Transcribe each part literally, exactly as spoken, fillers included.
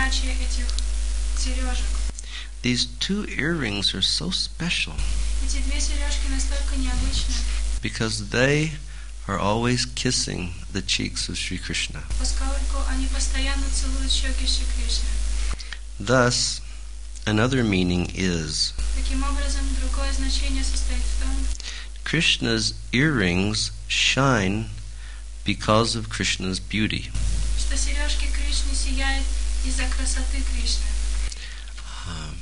передаче этих сережек. These two earrings are so special Эти две сережки настолько необычные, because they are always kissing the cheeks of Sri Krishna. поскольку они постоянно целуют щеки Шри Кришны. Thus, another meaning is Таким образом, другое значение состоит в том, Krishna's earrings shine because of Krishna's beauty. что сережки Кришны сияют из-за красоты Кришны. Um,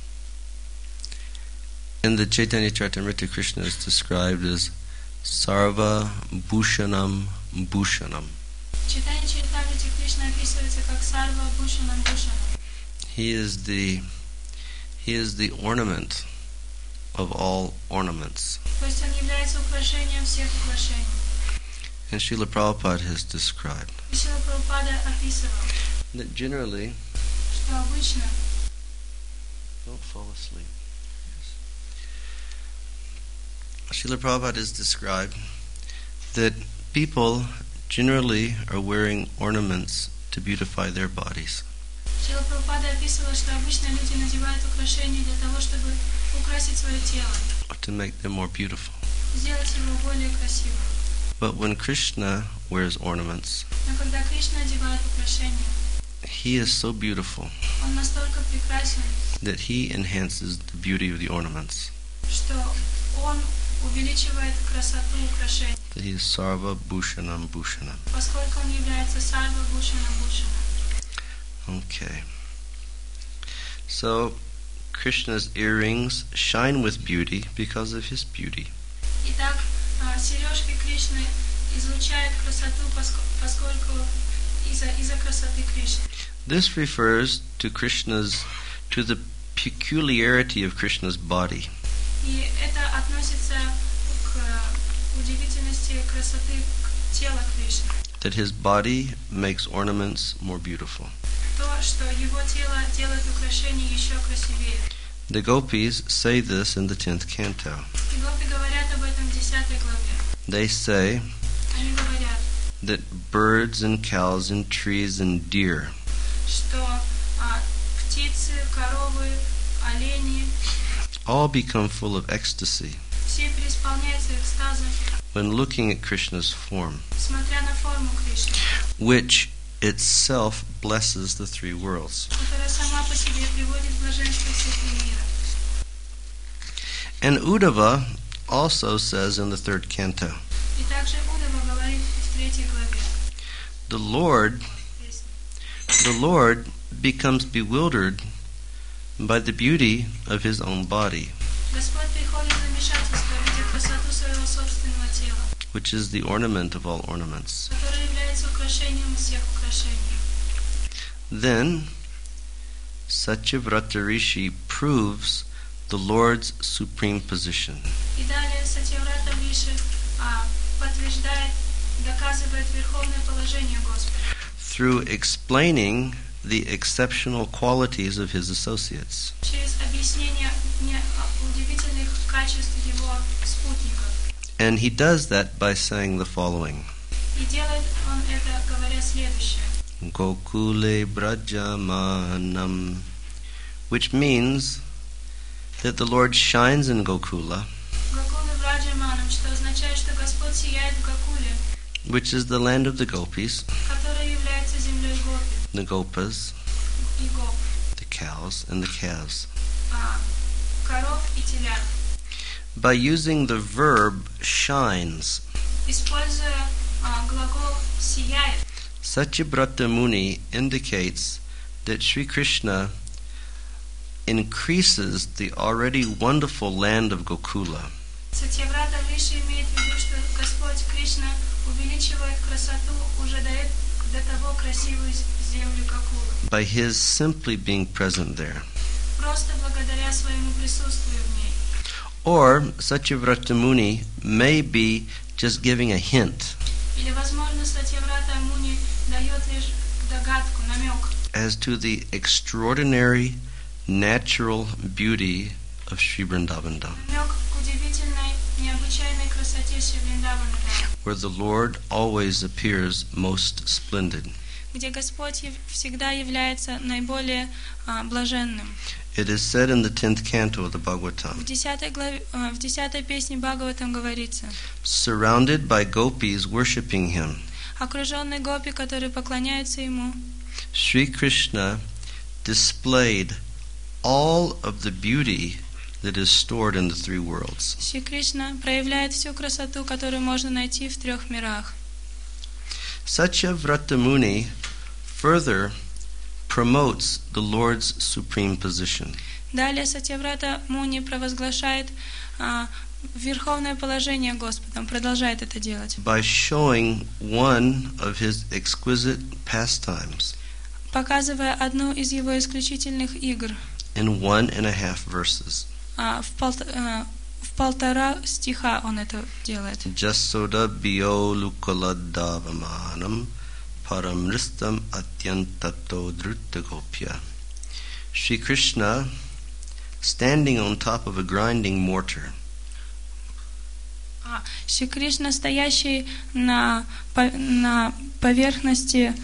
in the Chaitanya Charitamrita, Krishna is described as Sarva Bhushanam Bhushanam. В Чайтанья Чаритамрите Кришна описывается как Сарва Бхушанам Бхушанам. He is the he is the ornament of all ornaments. То есть он является украшением всех украшений. And Srila Prabhupada has described И Шрила Прабхупада описывал, that generally, что обычно don't fall asleep. Srila Prabhupada has described that people generally are wearing ornaments to beautify their bodies. Шрила Прабхупада описывала, что обычно люди надевают украшения для того, чтобы украсить свое тело, To make them more beautiful. сделать его более красивым. But when Krishna wears ornaments, Но когда Кришна одевает украшения, he is so beautiful он настолько прекрасен, that he enhances the beauty of the ornaments. что он увеличивает красоту украшений, That he is Sarva Bhushanam Bhushanam. поскольку он является Сарва Бхушанам Бхушанам. Okay. So, Krishna's earrings shine with beauty because of his beauty. Итак, а, сережки Кришны излучают красоту, поско- поскольку из-за, из-за красоты Кришны. This refers to Krishna's, to the peculiarity of Krishna's body. И это относится к удивительности красоты к- тела Кришны. That his body makes ornaments more beautiful. То, что его тело делает украшения еще красивее. The gopis say this in the tenth canto. И гопи говорят об этом в десятой главе. They say Они говорят, that birds and cows and trees and deer что а, птицы, коровы, олени, all become full of ecstasy все преисполняются экстазом, when looking at Krishna's form, смотря на форму Кришны, which itself blesses the three worlds. которая сама по себе приводит в блаженство всех мира. And Uddhava also says in the third canto, И также Удава говорит в третьей главе the Lord, песни. the Lord becomes bewildered by the beauty of his own body, Господь приходит в замешательство, видя красоту своего собственного тела, which is the ornament of all ornaments. которое является украшением всех украшений. Then Satyavrata Rishi proves the Lord's supreme position. И далее Сатьяврата Риши а, подтверждает, доказывает верховное положение Господа Through explaining the exceptional qualities of his associates. через объяснение не- удивительных качеств его спутников. And he does that by saying the following. И делает он это, говоря следующее. Gokule Brajamanam, which means that the Lord shines in Gokula, Гакулы Враджаманам, что означает, что Господь сияет в Гакуле, which is the land of the gopis, которая является землей Гопи the gopas, и Гоп, the cows, and the calves. а, коров и телят. By using the verb shines, Используя а, глагол «сияет», Satyavrata Muni indicates that Sri Krishna increases the already wonderful land of Gokula Сатьяврата Риши имеет в виду, что Господь Кришна увеличивает красоту уже до, э- до того красивую з- землю Гакулы, by his simply being present there. просто благодаря своему присутствию в ней. Or Satyavrata Muni may be just giving a hint Или, возможно, Сатьяврата Муни дает лишь догадку, намек, as to the extraordinary natural beauty of Sri Vrindavan Dham, намек к удивительной, необычайной красоте Шри Вриндавана, where the Lord always appears most splendid. где Господь яв- всегда является наиболее а, блаженным. It is said in the tenth canto of the В Bhagavatam, десятой, главе, а, в десятой песне Бхагаватам говорится: surrounded by gopis worshipping him, окруженный гопи, которые поклоняются Ему, Sri Krishna displayed all of the beauty that is stored in the three worlds. Шри Кришна проявляет всю красоту, которую можно найти в трех мирах. Satyavrata Muni further promotes the Lord's supreme position. Далее Сатьяврата Муни провозглашает а, верховное положение Господом, продолжает это делать, By showing one of his exquisite pastimes показывая одну из его исключительных игр in one and a half verses. а, в, пол- а, в полтора стиха он это делает. Jasoda biyo lukaladavamanam paramristam atyantato drutagopya. Sri Krishna standing on top of a grinding mortar А, Шри Кришна, стоящий на, по- на поверхности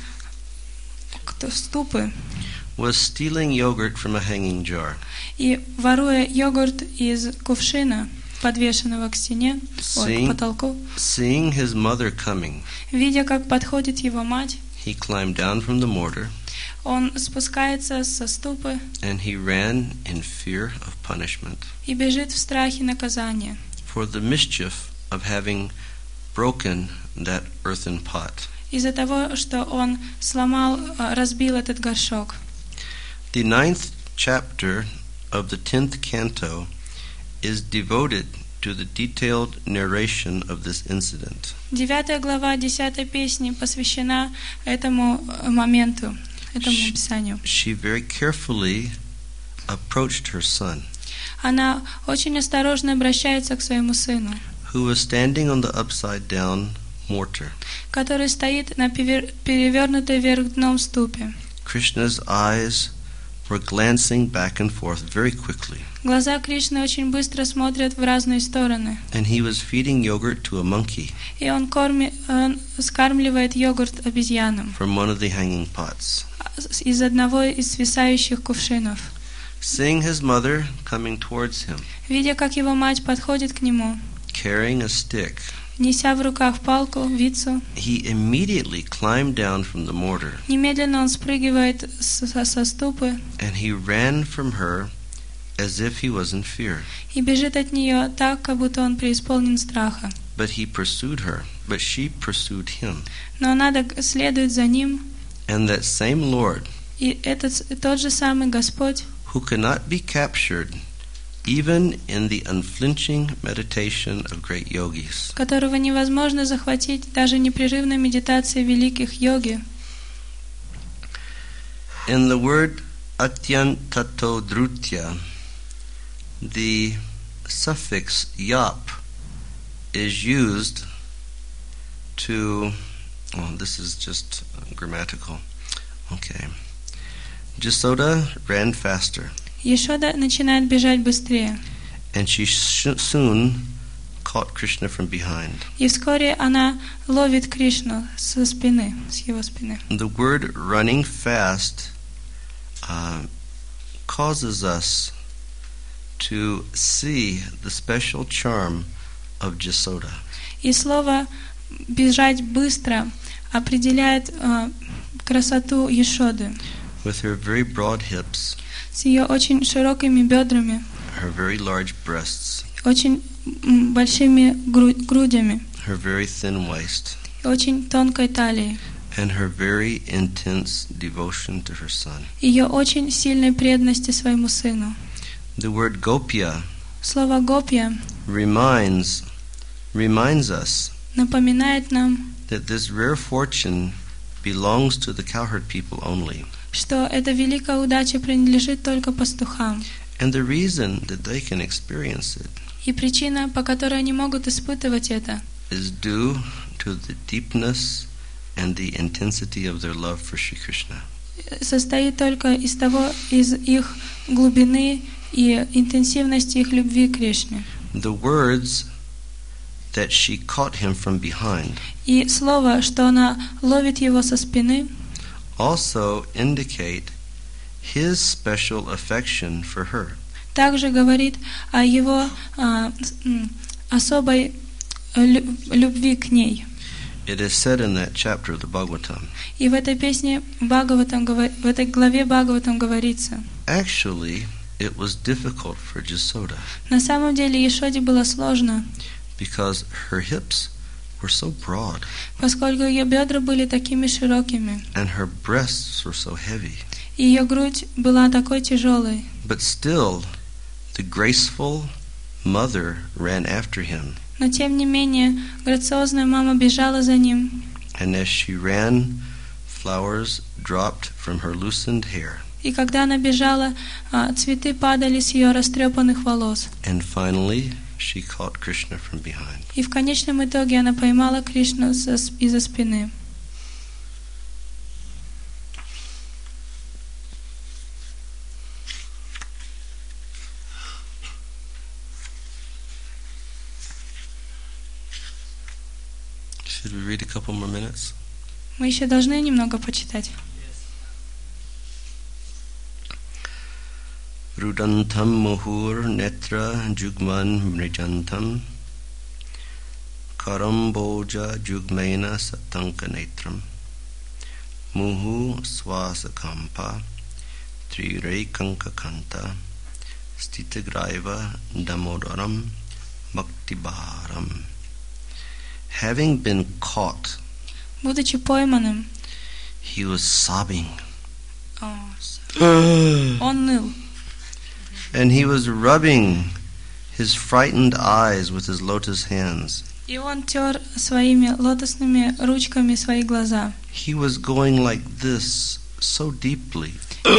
кто- ступы was stealing yogurt from a hanging jar. и воруя йогурт из кувшина, подвешенного к стене, ой, Seeing, к потолку, seeing his mother coming, видя, как подходит его мать, he climbed down from the mortar он спускается со ступы and he ran in fear of punishment и бежит в страхе наказания for the mischief of having broken that earthen pot. из-за того, что он сломал, а, разбил этот горшок. The ninth chapter of the tenth canto is devoted to the detailed narration of this incident. Девятая глава десятой песни посвящена этому э, моменту, этому Ш- описанию. She very carefully approached her son, Она очень осторожно обращается к своему сыну, who was standing on the upside-down mortar. который стоит на перевер- перевернутой вверх дном ступе. Krishna's eyes were glancing back and forth very quickly, Глаза Кришны очень быстро смотрят в разные стороны, and he was feeding yogurt to a monkey и он, корми, он скармливает йогурт обезьянам from one of the hanging pots. из одного из свисающих кувшинов. Seeing his mother coming towards him, Видя, как его мать подходит к нему, carrying a stick, неся в руках палку, вицу, he immediately climbed down from the mortar, немедленно он спрыгивает с- со, со ступы and he ran from her as if he was in fear. и бежит от нее так, как будто он преисполнен страха. But he pursued her, but she pursued him. Но она дог- следует за ним, And that same Lord, и этот с- тот же самый Господь, who cannot be captured even in the unflinching meditation of great yogis, которого невозможно захватить даже непрерывной медитацией великих йоги. in the word atyantato drutya, the suffix yap is used to, oh, this is just grammatical. Okay. Jasoda ran faster, Ешода начинает бежать быстрее, and she sh- soon caught Krishna from behind. и вскоре она ловит Кришну со спины, с его спины. The word running fast uh, causes us to see the special charm of Jasoda. И слово «бежать быстро» определяет э, красоту Ешоды With her very broad hips, с ее очень широкими бедрами, her very large breasts, очень м, большими гру- грудями, her very thin waist, и очень тонкой талией, and her very intense devotion to her son. ее очень сильной преданности своему сыну. The word gopya Слово «гопья» reminds reminds us напоминает нам, that this rare fortune belongs to the cowherd people only. что эта великая удача принадлежит только пастухам. And the reason that they can experience it И причина, по которой они могут испытывать это, is due to the deepness and the intensity of their love for Sri Krishna. состоит только из того, из их глубины и интенсивности их любви к Кришне. The words that she caught him from behind И слово, что она ловит его со спины, also indicate his special affection for her. также говорит о его а, м, особой лю- любви к ней. It is said in that chapter of the Bhagavatam. И в этой песне Бхагаватам, говор- в этой главе Бхагаватам говорится: Actually, it was difficult for Jasoda на самом деле Ешоде было сложно, because her hips were so broad поскольку ее бедра были такими широкими, and her breasts were so heavy. и ее грудь была такой тяжелой. But still, the graceful mother ran after him, Но тем не менее, грациозная мама бежала за ним, and as she ran, flowers dropped from her loosened hair. и когда она бежала, а, цветы падали с ее растрепанных волос. And finally, she caught Krishna from behind. И в конечном итоге она поймала Кришну со- из-за спины. Should we read a couple more minutes? Мы еще должны немного почитать. Rudantam muhur netra jugman mrijantam karamboja jugmena satanka netram muhu swasakampa trirekanka kanta stitagraiva damodaram bhaktibaram. Having been caught, Будучи пойманным, he was sobbing. о, с- он ныл. And he was rubbing his frightened eyes with his lotus hands. И он тер своими лотосными ручками свои глаза. He was going like this so deeply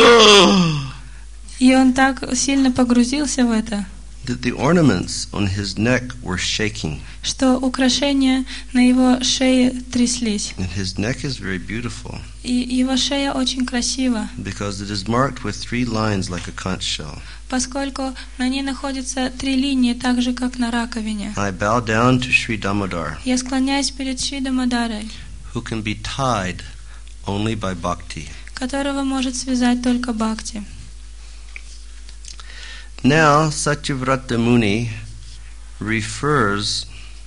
И он так сильно погрузился в это, that the ornaments on his neck were shaking. что украшения на его шее тряслись. And his neck is very beautiful И его шея очень красива, because it is marked with three lines like a conch shell. поскольку на ней находятся три линии, так же, как на раковине. I bow down to Sri Damodar, Я склоняюсь перед Шри Дамодарой, who can be tied only by bhakti. которого может связать только бхакти. Now, Satyavrata Muni refers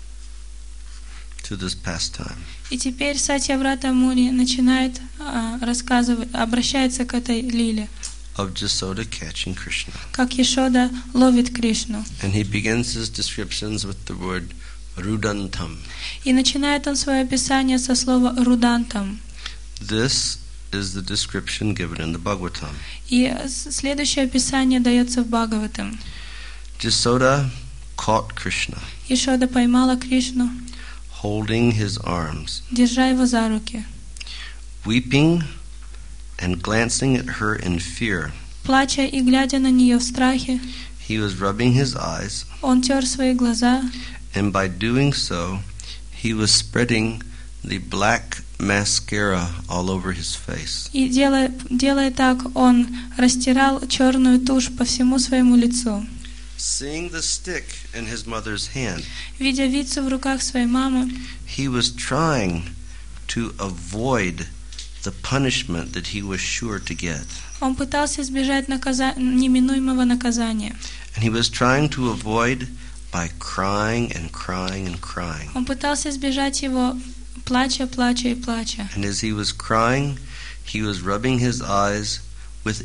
to this pastime. И теперь Сатьяврата Муни начинает а, рассказывать, обращается к этой лиле, Of Jasoda catching Krishna. как Ешода ловит Кришну. And he begins his descriptions with the word rudantam. И начинает он свое описание со слова «рудантам». This is the description given in the Bhagavatam. И с- следующее описание дается в Бхагаватам. Jasoda caught Krishna, Ешода поймала Кришну, holding his arms, держа его за руки, weeping and glancing at her in fear. плача и глядя на нее в страхе. He was rubbing his eyes, Он тер свои глаза, and by doing so, he was spreading the black mascara all over his face. и делая, делая так, он растирал черную тушь по всему своему лицу. Seeing the stick in his mother's hand, Видя вицу в руках своей мамы, he was trying to avoid the punishment that he was sure to get. он пытался избежать наказа- неминуемого наказания. And he was trying to avoid by crying and crying and crying. Он пытался избежать его, плача, плача и плача. And as he was crying, he was rubbing his eyes with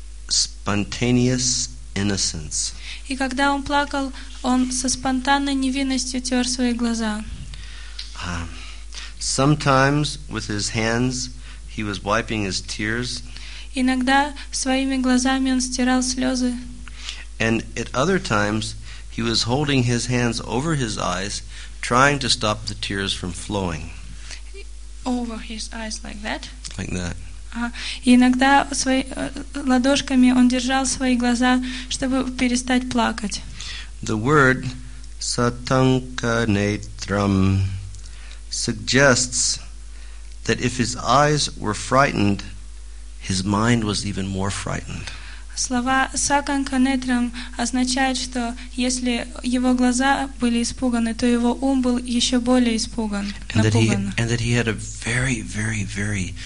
spontaneous innocence. И когда он плакал, он со спонтанной невинностью тер свои глаза. Um, sometimes with his hands, he was wiping his tears, Иногда своими глазами он стирал слезы, and at other times, he was holding his hands over his eyes, trying to stop the tears from flowing, over his eyes like that. like that. Ага. И иногда свои, э, ладошками он держал свои глаза, чтобы перестать плакать. The word satanka netram suggests that if his eyes were frightened, his mind was even more frightened. Слова «саканка нетрам» означают, что если его глаза были испуганы, то его ум был еще более испуган, And that, he, напуган. and that he had a very, very, very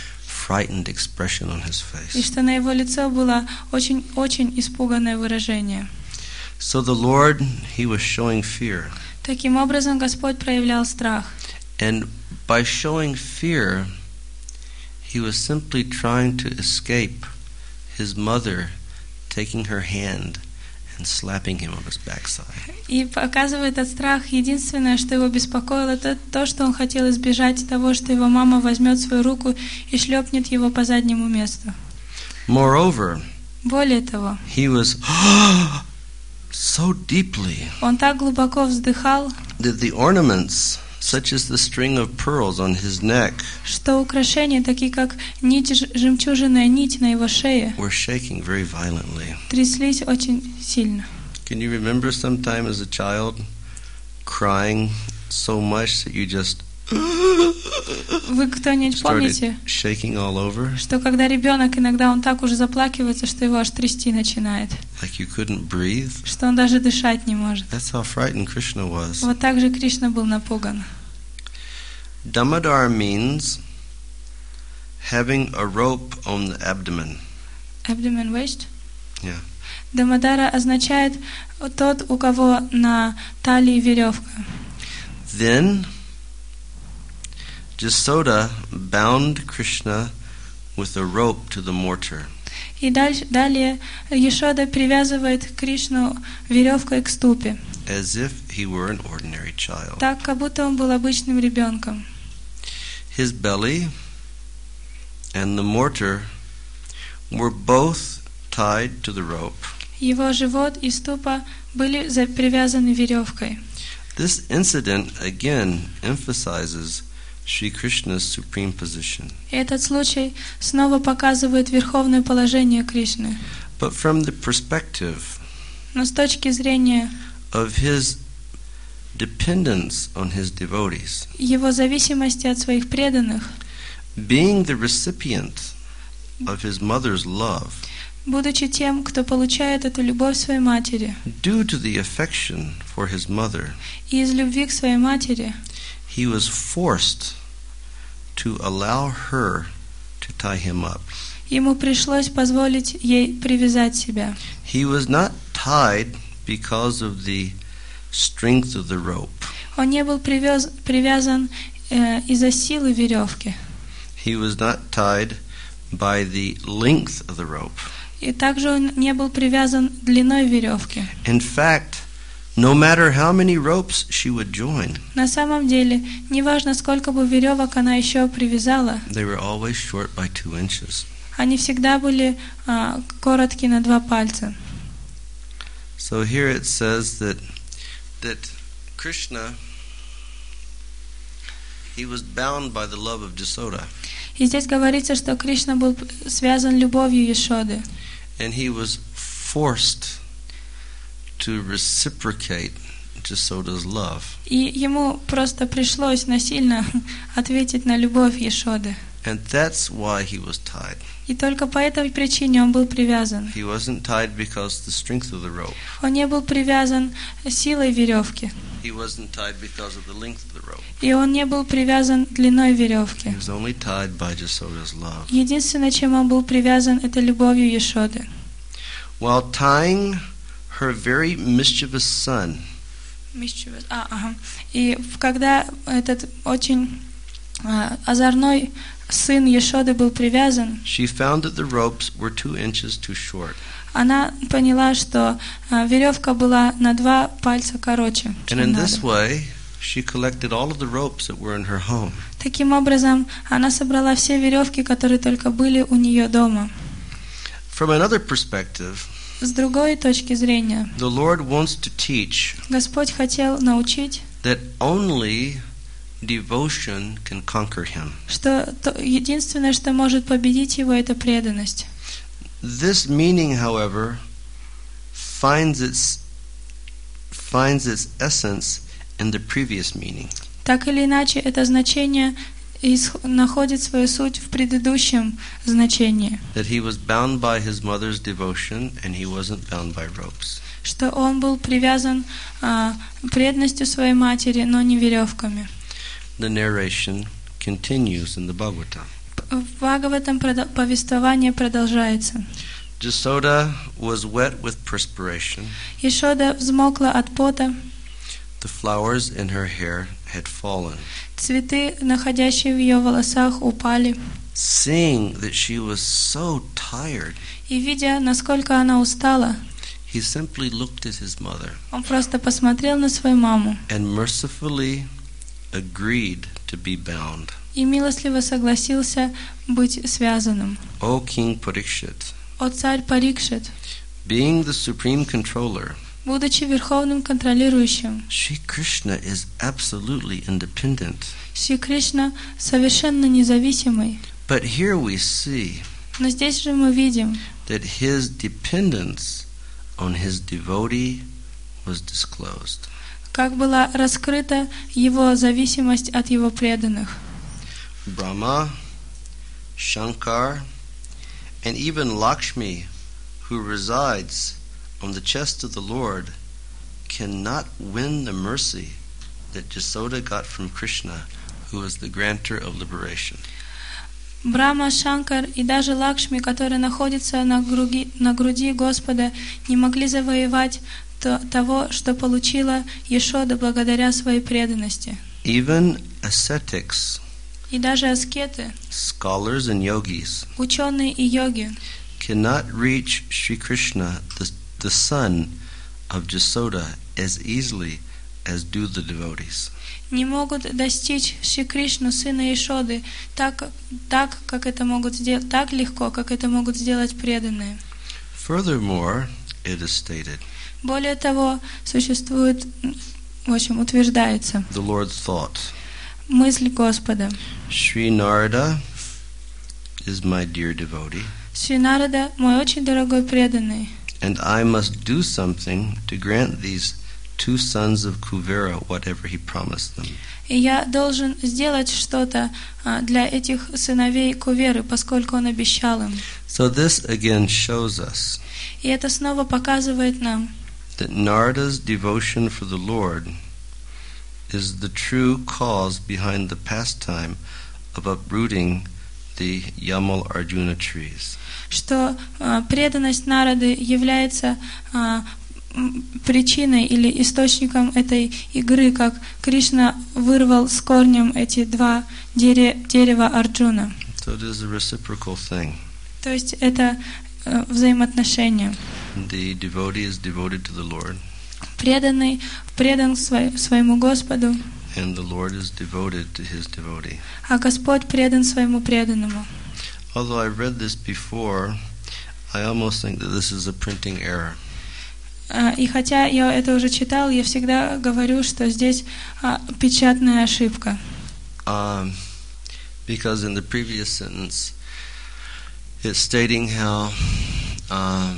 frightened expression on his и face. что на его лице было очень-очень испуганное выражение. So the Lord, he was showing fear. Таким образом, Господь проявлял страх. And by showing fear, he was simply trying to escape his mother taking her hand and slapping him on his backside. И показывая этот страх, единственное, что его беспокоило, это то, что он хотел избежать того, что его мама возьмет свою руку и шлепнет его по заднему месту. Moreover, более того, he was so deeply он так глубоко вздыхал, that the ornaments, such as the string of pearls on his neck, что украшения, такие как нить, жемчужная нить на его шее, were shaking very violently. тряслись очень сильно. Can you remember sometime as a child crying so much that you just Вы кто-нибудь помните, started shaking all over, что когда ребенок иногда он так уже заплакивается, что его аж трясти начинает, like you couldn't breathe? что он даже дышать не может. That's how frightened Krishna was. Вот так же Кришна был напуган. Damodar means having a rope on the abdomen. Abdomen waist? Yeah. Дамодара означает тот, у кого на талии веревка. Then Jasoda bound Krishna with a rope to the mortar. И дальше, далее Яшода привязывает Кришну веревкой к ступе, as if he were an ordinary child. так, как будто он был обычным ребенком. His belly and the mortar were both tied to the rope. Его живот и ступа были привязаны веревкой. This incident again emphasizes Shri Krishna's supreme position. И этот случай снова показывает верховное положение Кришны. But from the perspective Но с точки зрения of his dependence on his devotees, его зависимости от своих преданных, being the recipient of his mother's love, будучи тем, кто получает эту любовь своей матери, due to the affection for his mother, и из любви к своей матери, he was forced to allow her to tie him up. ему пришлось позволить ей привязать себя. He was not tied because of the strength of the rope. Он не был привяз, привязан э, из-за силы веревки. He was not tied by the length of the rope. И также он не был привязан длиной веревки. In fact, no matter how many ropes she would join, На самом деле, неважно, сколько бы веревок она еще привязала, they were always short by two inches. они всегда были а, короткие на два пальца. So here it says that that Krishna, he was bound by the love of Jasoda, И здесь говорится, что Кришна был связан любовью Яшоды. and he was forced to reciprocate Jasoda's love. И ему просто пришлось насильно ответить на любовь Яшоды. And that's why he was tied. И только по этой причине он был привязан. He wasn't tied because of the strength of the rope. Он не был привязан силой веревки. He wasn't tied because of the length of the rope. И он не был привязан длиной веревки. He was only tied by Jasoda's love. Единственное, чем он был привязан, это любовью Яшоды. While tying her very mischievous son, А, ага. И когда этот очень а, озорной сын Яшоды был привязан, she found that the ropes were two inches too short. она поняла, что а, веревка была на два пальца короче, чем And in надо. this way, she collected all of the ropes that were in her home. Таким образом, она собрала все веревки, которые только были у нее дома. From another perspective, С другой точки зрения, the Lord wants to teach Господь хотел научить, that only devotion can conquer him. что то, единственное, что может победить его, это преданность. This meaning, however, finds its finds its essence in the previous meaning. Так или иначе, это значение находит свою суть в предыдущем значении, That he was bound by his mother's devotion and he wasn't bound by ropes. что он был привязан а, преданностью своей матери, но не веревками. The narration continues in the Bhagavata. В Бхагаватам прода- повествование продолжается. Jasoda was wet with perspiration. Ешода взмокла от пота, The flowers in her hair had fallen. цветы, находящие в ее волосах, упали. Seeing that she was so tired, И видя, насколько она устала, he simply looked at his mother он просто посмотрел на свою маму and mercifully agreed to be bound. и милостливо согласился быть связанным. O King Parikshit, О царь Парикшит, being the supreme controller, будучи верховным контролирующим, Shri Krishna is absolutely independent. Шри Кришна совершенно независимый. But here we see Но здесь же мы видим, that his dependence on his devotee was disclosed. как была раскрыта его зависимость от его преданных. Brahma, Shankar, and even Lakshmi, who resides on the chest of the Lord, cannot win the mercy that Jasoda got from Krishna, who is the grantor of liberation. Брахма, Шанкар и даже Лакшми, которые находятся на груди, на груди Господа, не могли завоевать то, того, что получила Ешода благодаря своей преданности. Even ascetics, И даже аскеты, scholars and yogis, ученые и йоги cannot reach Sri Krishna, the, the son of Jasoda, as easily as do the devotees. не могут достичь Шри Кришну, сына Ешоды, так, так, как это могут сделать, так легко, как это могут сделать преданные. Furthermore, it is stated, Более того, существует, в общем, утверждается the Lord's thought, мысль Господа. Sri Narada is my dear devotee, Шри Нарада, мой очень дорогой преданный, and I must do something to grant these two sons of Kuvera whatever he promised them. и я должен сделать что-то а, для этих сыновей Куверы, поскольку он обещал им. So this again shows us И это снова показывает нам, that Narada's devotion for the Lord is the true cause behind the pastime of uprooting the Yamal Arjuna trees. что а, преданность Нарады является а, м, причиной или источником этой игры, как Кришна вырвал с корнем эти два дере- дерева Арджуна. So it is a reciprocal thing. То есть это э, взаимоотношения. The devotee is devoted to the Lord, Преданный предан свой- своему Господу, and the Lord is devoted to his devotee. а Господь предан своему преданному. Although I read this before, I almost think that this is a printing error. А, И хотя я это уже читал, я всегда говорю, что здесь а, печатная ошибка. Um, because in the previous sentence, it's stating how um,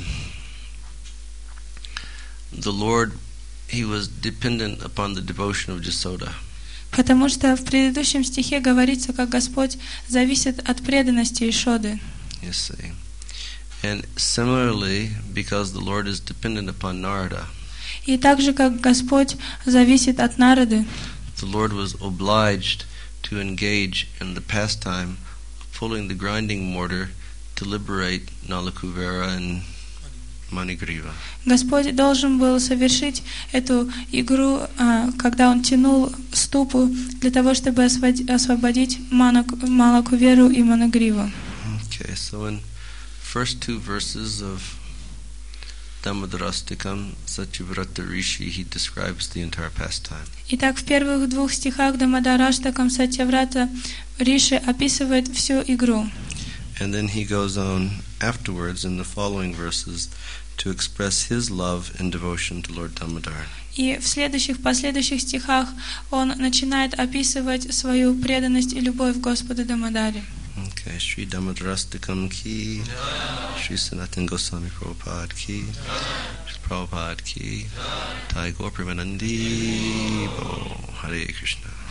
the Lord, he was dependent upon the devotion of Jasoda. Потому что в предыдущем стихе говорится, как Господь зависит от преданности Ешоды. You see. And similarly, because the Lord is dependent upon Narada, И так же, как Господь зависит от Нарады, the Lord was obliged to engage in the pastime of pulling the grinding mortar to liberate Nalakuvera and Manigriva. Господь должен был совершить эту игру, а, когда Он тянул ступу для того, чтобы освободить, освободить Манаку- Малакуверу и Манагриву. Okay, so in first two verses of Damodarastikam, Satyavrata Rishi, he describes the entire pastime. Итак, в первых двух стихах Дамадараштакам Сатьяврата Риши описывает всю игру. And then he goes on afterwards in the following verses to express his love and devotion to Lord Damodar. И в следующих, последующих стихах он начинает описывать свою преданность и любовь к Господу Дамодаре. Okay, Sri Damodarastikam ki, Sri Sanatana Goswami Prabhupada ki, Sri Prabhupada ki, Thai Gaur Premanandi Bo, Hare Krishna.